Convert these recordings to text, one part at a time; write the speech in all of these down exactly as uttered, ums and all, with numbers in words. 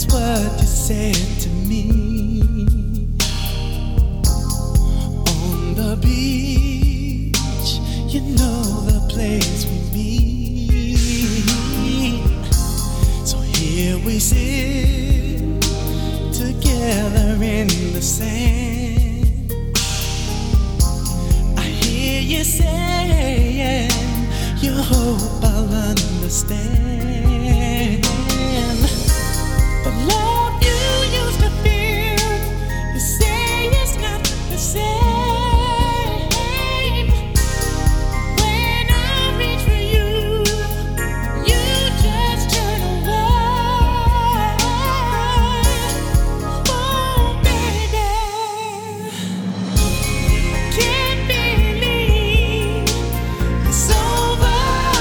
what you said to me on the beach. You know the place we meet. So here we sit together in the sand. I hear you saying you hope I'll understand. The love you used to feel, you say it's not the same. When I reach for you, you just turn away. Oh, baby, can't believe it's over.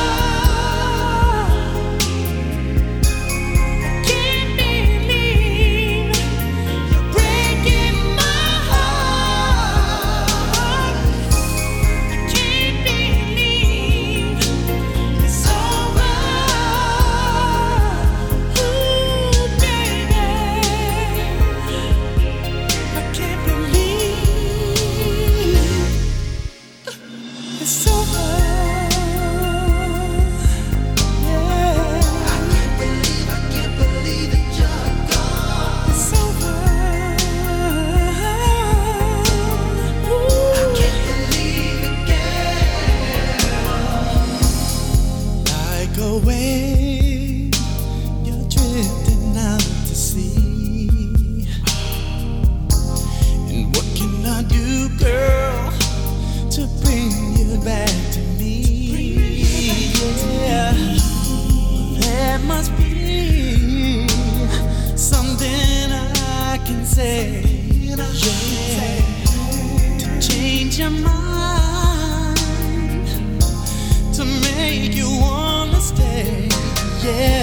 It's over. Yeah. I can't believe, I can't believe that you're gone. It's over. Ooh. I can't believe it, girl. Like a wave, you're drifting out to sea. And what can I do, girl, to bring you back to me? Yeah, there must be something I can say, yeah, to change your mind, to make you wanna stay. Yeah.